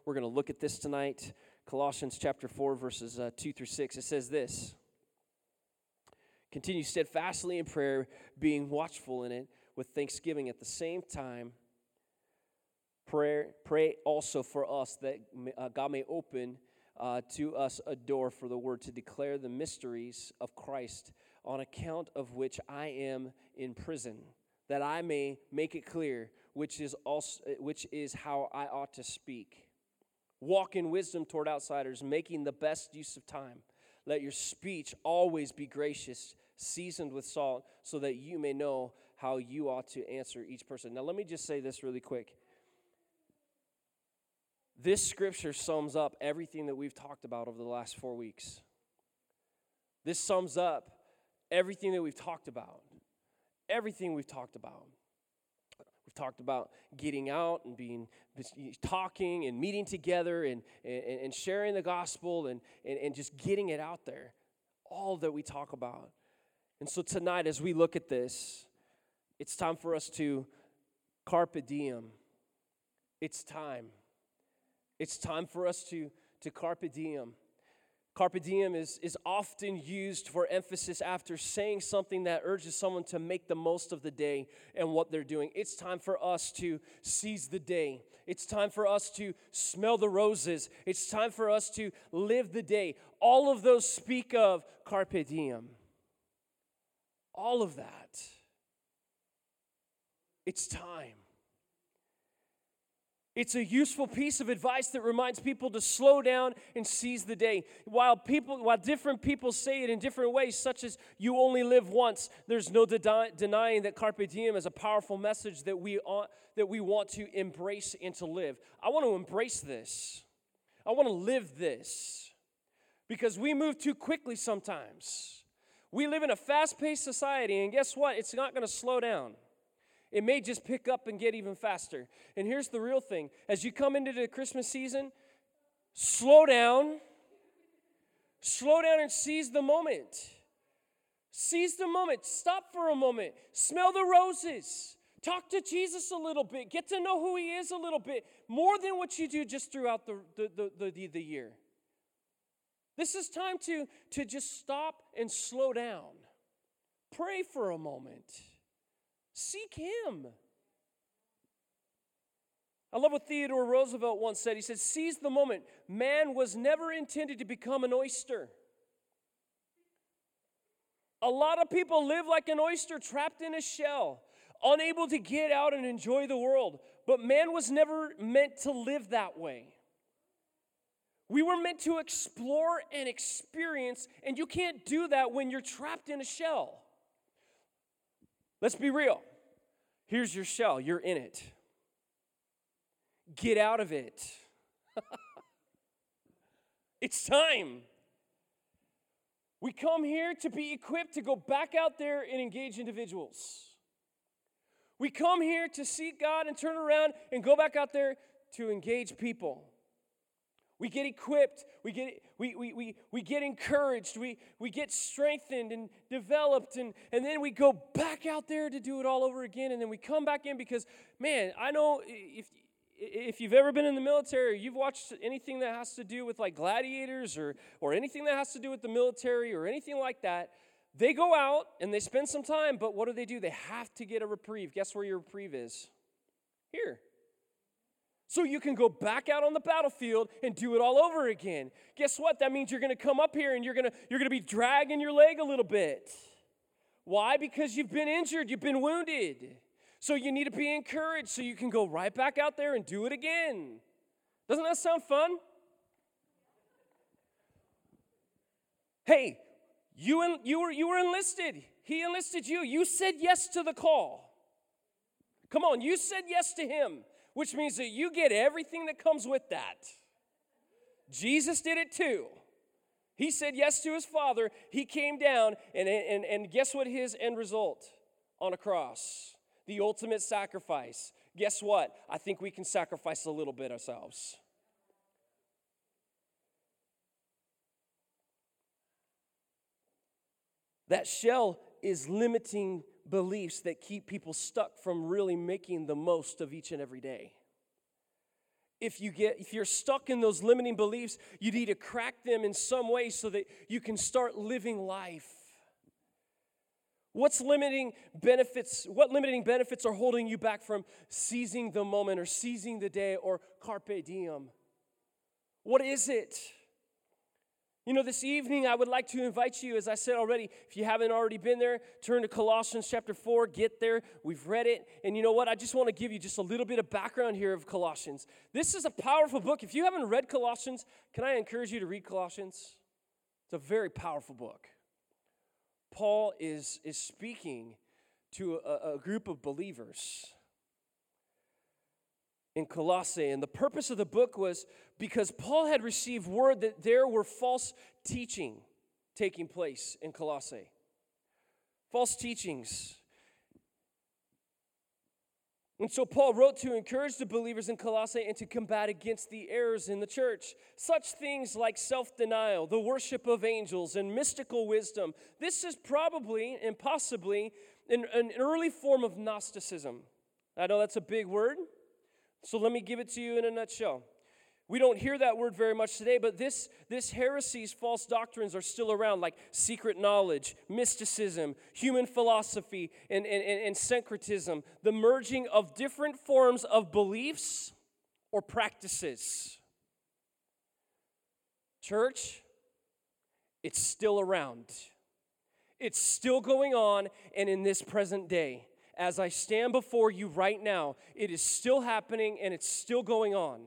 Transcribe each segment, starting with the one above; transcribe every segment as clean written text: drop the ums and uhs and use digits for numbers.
We're going to look at this tonight. Colossians chapter 4, verses 2 through 6. It says this: continue steadfastly in prayer, being watchful in it with thanksgiving at the same time. Pray also for us that God may open to us a door for the word to declare the mysteries of Christ, on account of which I am in prison, that I may make it clear which is how I ought to speak. Walk in wisdom toward outsiders, making the best use of time. Let your speech always be gracious, seasoned with salt, so that you may know how you ought to answer each person. Now let me just say this really quick. This scripture sums up everything that we've talked about over the last 4 weeks. This sums up everything that we've talked about. Everything we've talked about. We've talked about getting out and talking and meeting together and sharing the gospel and just getting it out there. All that we talk about. And so tonight, as we look at this, it's time for us to carpe diem. It's time. It's time for us to carpe diem. Carpe diem is often used for emphasis after saying something that urges someone to make the most of the day and what they're doing. It's time for us to seize the day. It's time for us to smell the roses. It's time for us to live the day. All of those speak of carpe diem. All of that. It's time. It's a useful piece of advice that reminds people to slow down and seize the day. While different people say it in different ways, such as you only live once, there's no denying that carpe diem is a powerful message that we want to embrace and to live. I want to embrace this. I want to live this. Because we move too quickly sometimes. We live in a fast-paced society, and guess what? It's not going to slow down. It may just pick up and get even faster. And here's the real thing. As you come into the Christmas season, slow down. Slow down and seize the moment. Seize the moment. Stop for a moment. Smell the roses. Talk to Jesus a little bit. Get to know who he is a little bit. More than what you do just throughout the year. This is time to just stop and slow down. Pray for a moment. Seek him. I love what Theodore Roosevelt once said. He said, seize the moment. Man was never intended to become an oyster. A lot of people live like an oyster trapped in a shell, unable to get out and enjoy the world. But man was never meant to live that way. We were meant to explore and experience, and you can't do that when you're trapped in a shell. Let's be real. Here's your shell. You're in it. Get out of it. It's time. We come here to be equipped to go back out there and engage individuals. We come here to seek God and turn around and go back out there to engage people. We get equipped, we get encouraged, we get strengthened and developed, and then we go back out there to do it all over again, and then we come back in because, man, I know if you've ever been in the military, or you've watched anything that has to do with like gladiators or anything that has to do with the military or anything like that, they go out and they spend some time, but what do? They have to get a reprieve. Guess where your reprieve is? Here. So you can go back out on the battlefield and do it all over again. Guess what? That means you're going to come up here and you're going to be dragging your leg a little bit. Why? Because you've been injured, you've been wounded. So you need to be encouraged so you can go right back out there and do it again. Doesn't that sound fun? Hey, you were enlisted. He enlisted you. You said yes to the call. Come on, you said yes to him. Which means that you get everything that comes with that. Jesus did it too. He said yes to his Father. He came down, and guess what his end result? On a cross. The ultimate sacrifice. Guess what? I think we can sacrifice a little bit ourselves. That shell is limiting beliefs that keep people stuck from really making the most of each and every day. If you're stuck in those limiting beliefs, you need to crack them in some way so that you can start living life. What limiting benefits are holding you back from seizing the moment or seizing the day or carpe diem? What is it? This evening I would like to invite you, as I said already, if you haven't already been there, turn to Colossians chapter 4, get there. We've read it. And you know what? I just want to give you just a little bit of background here of Colossians. This is a powerful book. If you haven't read Colossians, can I encourage you to read Colossians? It's a very powerful book. Paul is speaking to a group of believers in Colossae. And the purpose of the book was because Paul had received word that there were false teaching taking place in Colossae. False teachings. And so Paul wrote to encourage the believers in Colossae and to combat against the errors in the church. Such things like self-denial, the worship of angels, and mystical wisdom. This is probably and possibly an early form of Gnosticism. I know that's a big word, so let me give it to you in a nutshell. We don't hear that word very much today, but this heresy's false doctrines are still around, like secret knowledge, mysticism, human philosophy, and syncretism, the merging of different forms of beliefs or practices. Church, it's still around. It's still going on, and in this present day, as I stand before you right now, it is still happening and it's still going on.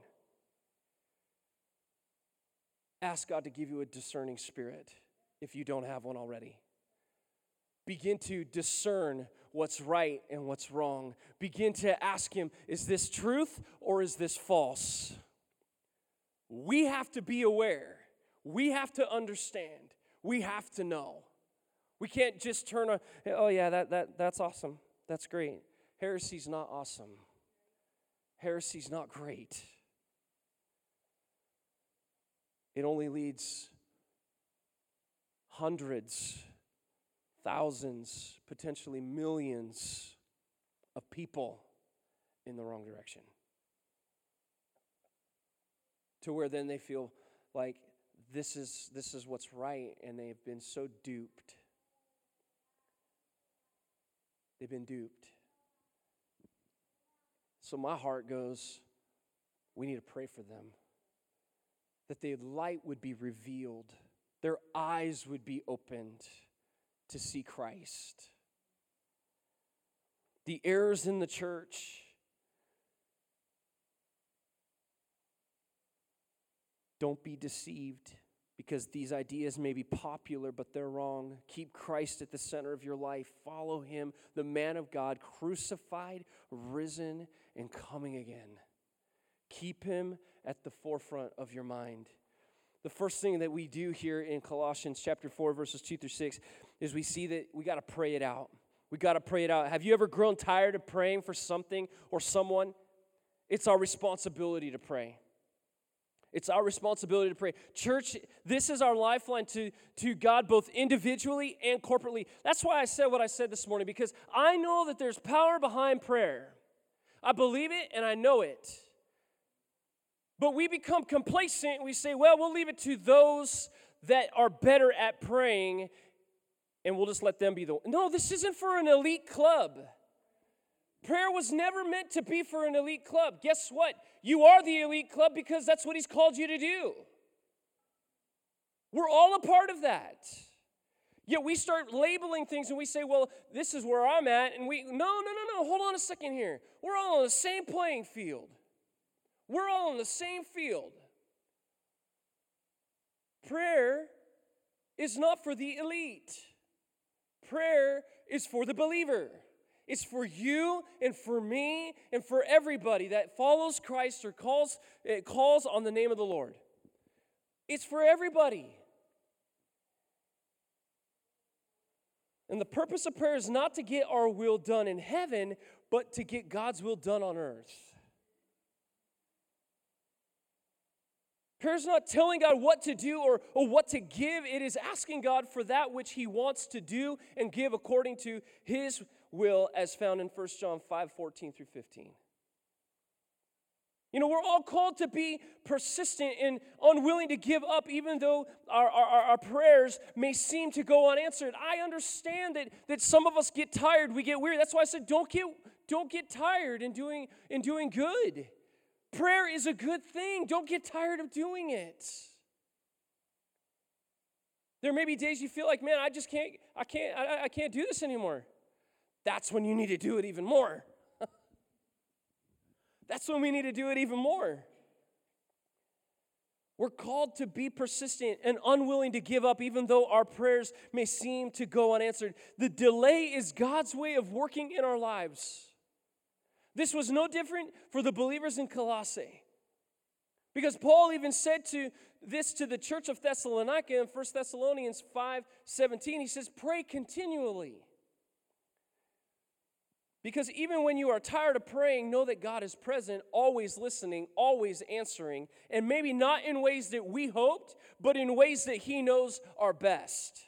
Ask God to give you a discerning spirit if you don't have one already. Begin to discern what's right and what's wrong. Begin to ask Him, is this truth or is this false? We have to be aware. We have to understand. We have to know. We can't just turn on, oh yeah, that's awesome. That's great. Heresy's not awesome. Heresy's not great. It only leads hundreds, thousands, potentially millions of people in the wrong direction. To where then they feel like this is what's right, and they've been so duped. They've been duped. So my heart goes, we need to pray for them. That the light would be revealed. Their eyes would be opened to see Christ. The errors in the church. Don't be deceived, because these ideas may be popular, but they're wrong. Keep Christ at the center of your life. Follow Him, the man of God, crucified, risen, and coming again. Keep Him at the forefront of your mind. The first thing that we do here in Colossians chapter 4, verses 2 through 6, is we see that we got to pray it out. We got to pray it out. Have you ever grown tired of praying for something or someone? It's our responsibility to pray. It's our responsibility to pray. Church, this is our lifeline to God, both individually and corporately. That's why I said what I said this morning, because I know that there's power behind prayer. I believe it and I know it. But we become complacent. We say, well, we'll leave it to those that are better at praying, and we'll just let them be the one. No, this isn't for an elite club. Prayer was never meant to be for an elite club. Guess what? You are the elite club because that's what He's called you to do. We're all a part of that. Yet we start labeling things and we say, well, this is where I'm at. And no, hold on a second here. We're all on the same playing field. We're all on the same field. Prayer is not for the elite. Prayer is for the believer. It's for you and for me and for everybody that follows Christ or calls on the name of the Lord. It's for everybody. And the purpose of prayer is not to get our will done in heaven, but to get God's will done on earth. Prayer is not telling God what to do or what to give. It is asking God for that which He wants to do and give according to His will, as found in 1 John 5:14 through 15. You know, we're all called to be persistent and unwilling to give up, even though our prayers may seem to go unanswered. I understand that some of us get tired, we get weary. That's why I said don't get tired in doing good. Prayer is a good thing. Don't get tired of doing it. There may be days you feel like, man, I can't do this anymore. That's when you need to do it even more. That's when we need to do it even more. We're called to be persistent and unwilling to give up, even though our prayers may seem to go unanswered. The delay is God's way of working in our lives. This was no different for the believers in Colossae. Because Paul even said this to the church of Thessalonica in 1 Thessalonians 5:17. He says, pray continually. Because even when you are tired of praying, know that God is present, always listening, always answering, and maybe not in ways that we hoped, but in ways that He knows are best.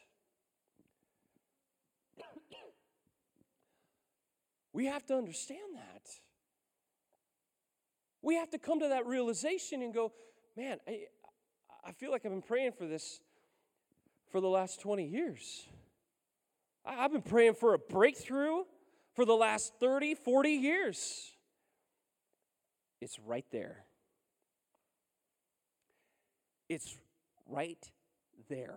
We have to understand that. We have to come to that realization and go, man, I feel like I've been praying for this for the last 20 years. I've been praying for a breakthrough for the last 30, 40 years. It's right there. It's right there.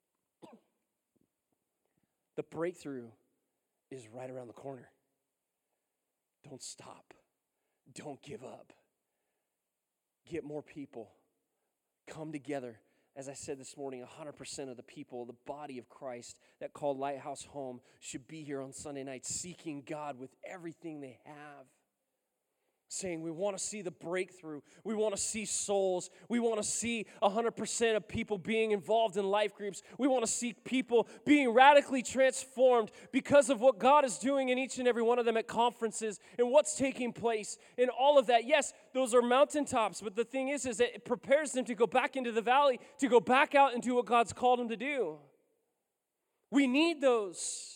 The breakthrough is right around the corner. Don't stop. Don't give up. Get more people. Come together. As I said this morning, 100% of the people, the body of Christ that call Lighthouse home, should be here on Sunday night seeking God with everything they have. Saying we want to see the breakthrough. We want to see souls. We want to see 100% of people being involved in life groups. We want to see people being radically transformed because of what God is doing in each and every one of them at conferences and what's taking place and all of that. Yes, those are mountaintops, but the thing is that it prepares them to go back into the valley, to go back out and do what God's called them to do. We need those.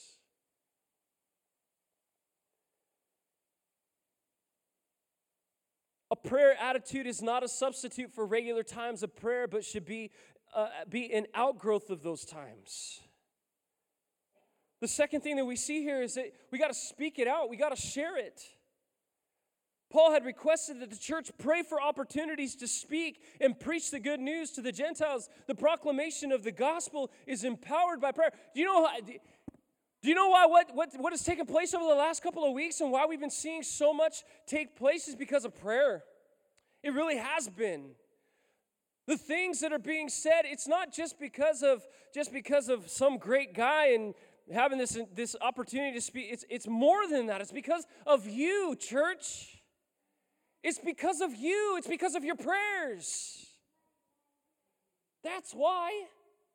A prayer attitude is not a substitute for regular times of prayer, but should be an outgrowth of those times. The second thing that we see here is that we got to speak it out. We got to share it. Paul had requested that the church pray for opportunities to speak and preach the good news to the Gentiles. The proclamation of the gospel is empowered by prayer. Do you know why what has taken place over the last couple of weeks and why we've been seeing so much take place is because of prayer. It really has been. The things that are being said, it's not just because of some great guy and having this opportunity to speak. It's more than that. It's because of you, church. It's because of you. It's because of your prayers. That's why.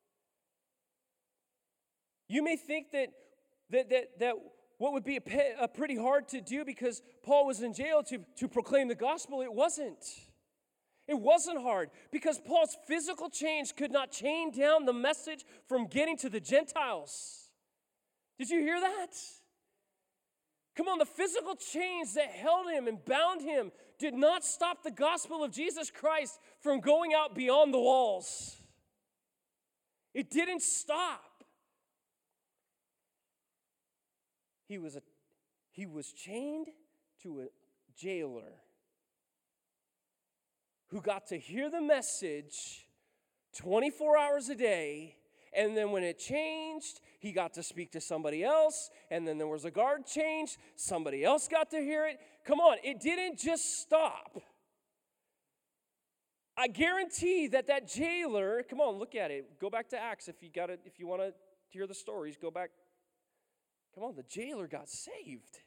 You may think that what would be pretty hard to do because Paul was in jail to proclaim the gospel. It wasn't. It wasn't hard because Paul's physical change could not chain down the message from getting to the Gentiles. Did you hear that? Come on, the physical chains that held him and bound him did not stop the gospel of Jesus Christ from going out beyond the walls. It didn't stop. He was chained to a jailer who got to hear the message 24 hours a day, and then when it changed, he got to speak to somebody else, and then there was a guard change, somebody else got to hear it. Come on, it didn't just stop. I guarantee that jailer, come on, look at it. Go back to Acts if you want to hear the stories, go back. Come on, the jailer got saved.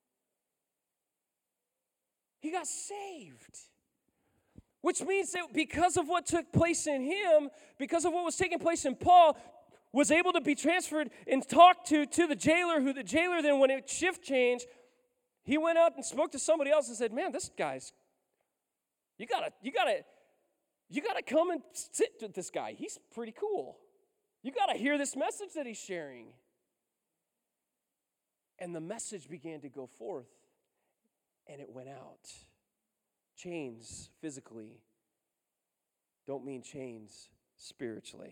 He got saved. Which means that because of what took place in him, because of what was taking place in Paul, was able to be transferred and talked to the jailer, who the jailer then, when it shift changed, he went out and spoke to somebody else and said, man, this guy's, you gotta come and sit with this guy. He's pretty cool. You gotta hear this message that he's sharing. And the message began to go forth, and it went out. Chains physically don't mean chains spiritually.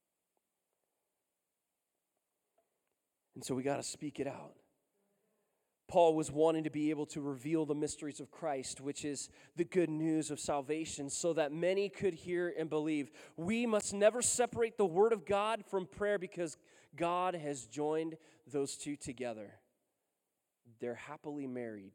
And so we got to speak it out. Paul was wanting to be able to reveal the mysteries of Christ, which is the good news of salvation, so that many could hear and believe. We must never separate the Word of God from prayer because God has joined those two together. They're happily married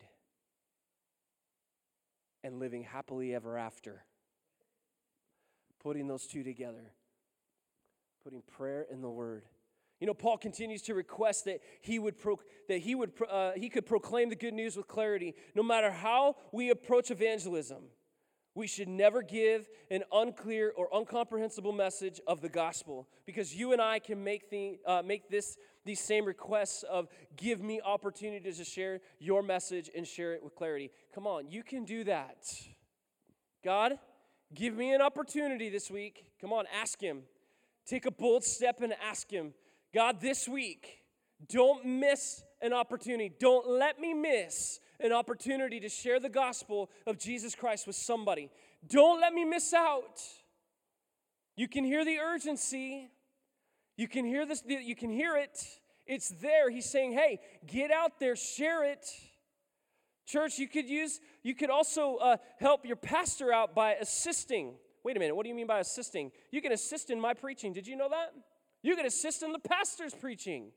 and living happily ever after. Putting those two together, putting prayer and the Word. You know, Paul continues to request that he could proclaim the good news with clarity. No matter how we approach evangelism, we should never give an unclear or incomprehensible message of the gospel, because you and I can make these same requests of give me opportunity to share your message and share it with clarity. Come on, you can do that. God, give me an opportunity this week. Come on, ask Him. Take a bold step and ask Him. God, this week, don't miss an opportunity. Don't let me miss an opportunity to share the gospel of Jesus Christ with somebody. Don't let me miss out. You can hear the urgency. You can hear this. You can hear it. It's there. He's saying, hey, get out there, share it. Church, you could also help your pastor out by assisting. Wait a minute, what do you mean by assisting? You can assist in my preaching. Did you know that? You can assist in the pastor's preaching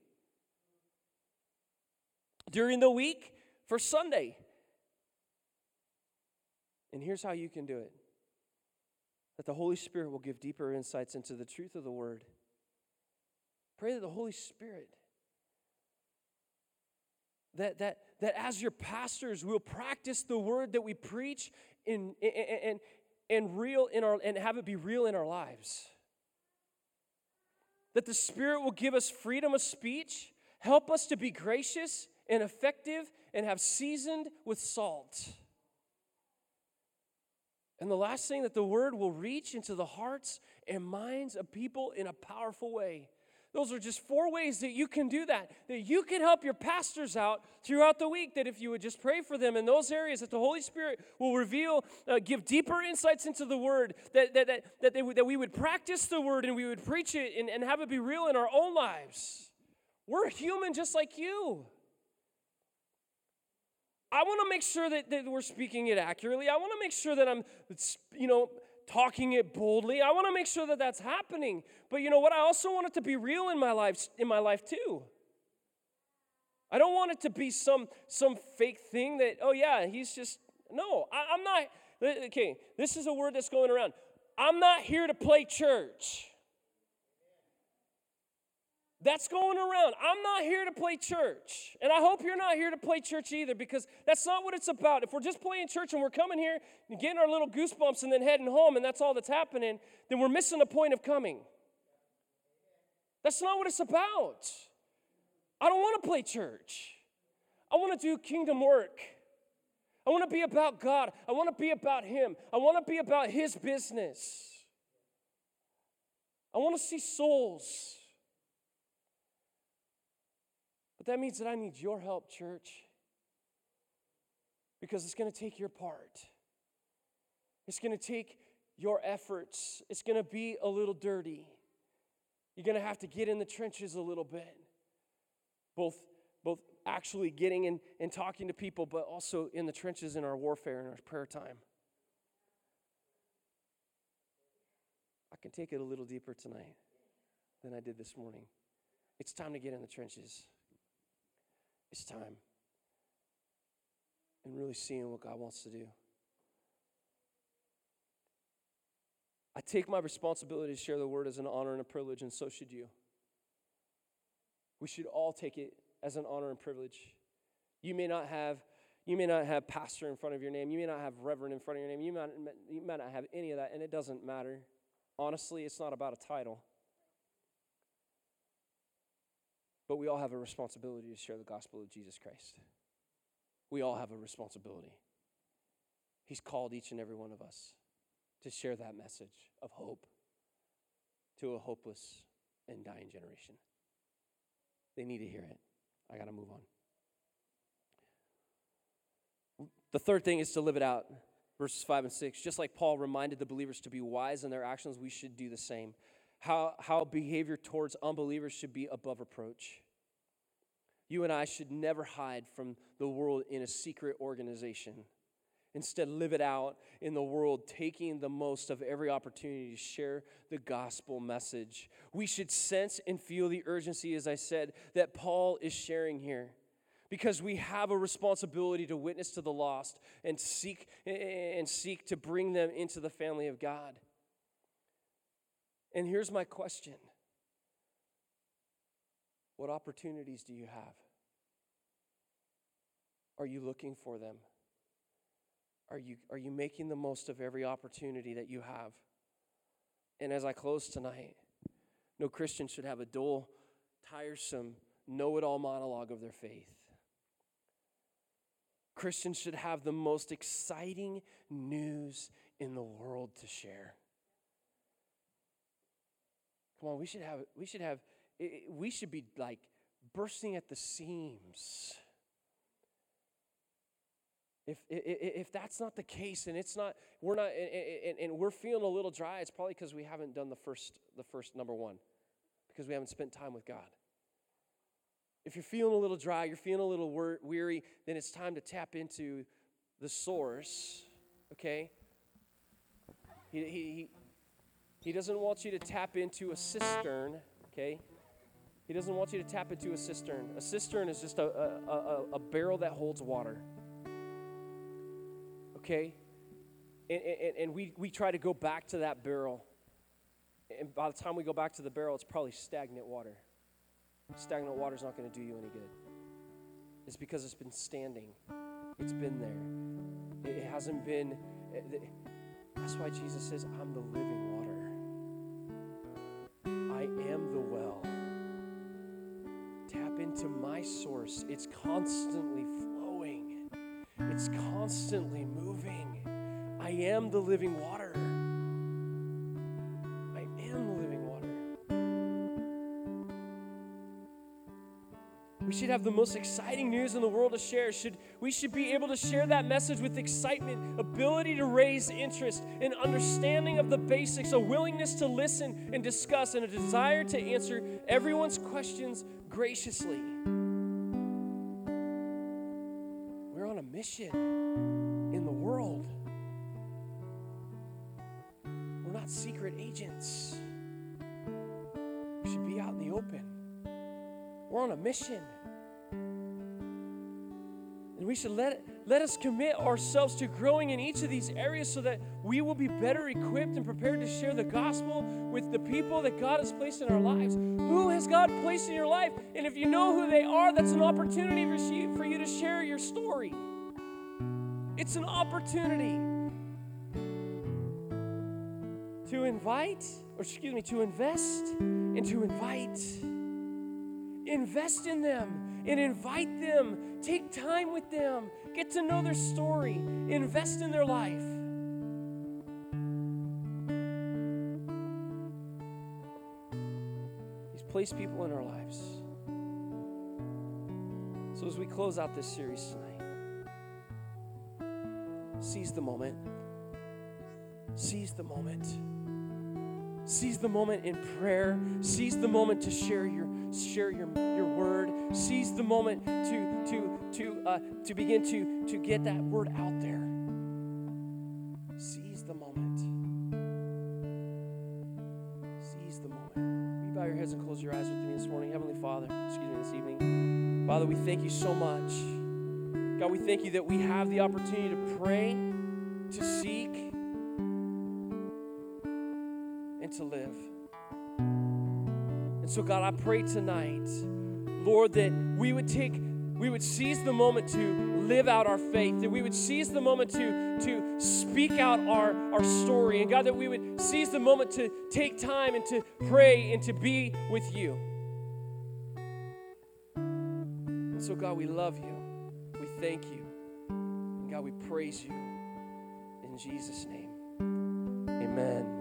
during the week for Sunday. And here's how you can do it. That the Holy Spirit will give deeper insights into the truth of the Word. Pray that the Holy Spirit, that as your pastors will practice the Word that we preach and have it be real in our lives. That the Spirit will give us freedom of speech, help us to be gracious and effective, and have seasoned with salt. And the last thing, that the Word will reach into the hearts and minds of people in a powerful way. Those are just 4 ways that you can do that you can help your pastors out throughout the week, that if you would just pray for them in those areas, that the Holy Spirit will reveal, give deeper insights into the Word, that we would practice the Word and we would preach it and have it be real in our own lives. We're human just like you. I want to make sure that we're speaking it accurately. I want to make sure that I'm, talking it boldly. I want to make sure that that's happening. But you know what? I also want it to be real in my life too. I don't want it to be some fake thing that, oh yeah, he's just, no, I'm not. Okay, this is a word that's going around. I'm not here to play church. That's going around. I'm not here to play church. And I hope you're not here to play church either, because that's not what it's about. If we're just playing church and we're coming here and getting our little goosebumps and then heading home and that's all that's happening, then we're missing the point of coming. That's not what it's about. I don't want to play church. I want to do kingdom work. I want to be about God. I want to be about Him. I want to be about His business. I want to see souls. But that means that I need your help, church, because it's going to take your part. It's going to take your efforts. It's going to be a little dirty. You're going to have to get in the trenches a little bit, both actually getting in and talking to people, but also in the trenches in our warfare and our prayer time. I can take it a little deeper tonight than I did this morning. It's time to get in the trenches. It's time. And really seeing what God wants to do. I take my responsibility to share the Word as an honor and a privilege, and so should you. We should all take it as an honor and privilege. You may not have pastor in front of your name. You may not have reverend in front of your name. You might not have any of that, and it doesn't matter. Honestly, it's not about a title. But we all have a responsibility to share the gospel of Jesus Christ. We all have a responsibility. He's called each and every one of us to share that message of hope to a hopeless and dying generation. They need to hear it. I got to move on. The third thing is to live it out. Verses 5 and 6, just like Paul reminded the believers to be wise in their actions, we should do the same. How behavior towards unbelievers should be above reproach. You and I should never hide from the world in a secret organization. Instead, live it out in the world, taking the most of every opportunity to share the gospel message. We should sense and feel the urgency, as I said, that Paul is sharing here, because we have a responsibility to witness to the lost and seek to bring them into the family of God. And here's my question. What opportunities do you have? Are you looking for them? Are you making the most of every opportunity that you have? And as I close tonight, no Christian should have a dull, tiresome, know-it-all monologue of their faith. Christians should have the most exciting news in the world to share. Come on, we should be like bursting at the seams. If that's not the case, and we're feeling a little dry, it's probably because we haven't done the first number one, because we haven't spent time with God. If you're feeling a little dry, you're feeling a little weary, then it's time to tap into the source. Okay? He doesn't want you to tap into a cistern. Okay? He doesn't want you to tap into a cistern. A cistern is just a barrel that holds water. Okay? And we try to go back to that barrel. And by the time we go back to the barrel, it's probably stagnant water. Stagnant water is not going to do you any good. It's because it's been standing. It's been there. It hasn't been. That's why Jesus says, I'm the living water. I am the well. Tap into my source. It's constantly flowing. It's constantly moving. I am the living water. I am the living water. We should have the most exciting news in the world to share. We should be able to share that message with excitement, ability to raise interest, an understanding of the basics, a willingness to listen and discuss, and a desire to answer everyone's questions graciously. We're on a mission in the world. We're not secret agents. We should be out in the open. We're on a mission. And we should let us commit ourselves to growing in each of these areas so that we will be better equipped and prepared to share the gospel with the people that God has placed in our lives. Who has God placed in your life? And if you know who they are, that's an opportunity for you to share your story. It's an opportunity to invest and to invite. Invest in them and invite them. Take time with them. Get to know their story. Invest in their life. He's placed people in our lives. So as we close out this series tonight, seize the moment. Seize the moment. Seize the moment in prayer. Seize the moment to share your word. Seize the moment to begin to get that word out there. Seize the moment. Seize the moment. Will you bow your heads and close your eyes with me this morning? Heavenly Father, this evening. Father, we thank you so much. God, we thank you that we have the opportunity to pray, to seek, and to live. And so, God, I pray tonight, Lord, that we would seize the moment to live out our faith, that we would seize the moment to speak out our story, and God, that we would seize the moment to take time and to pray and to be with you. And so, God, we love you. We thank you. And God, we praise you. In Jesus' name, amen.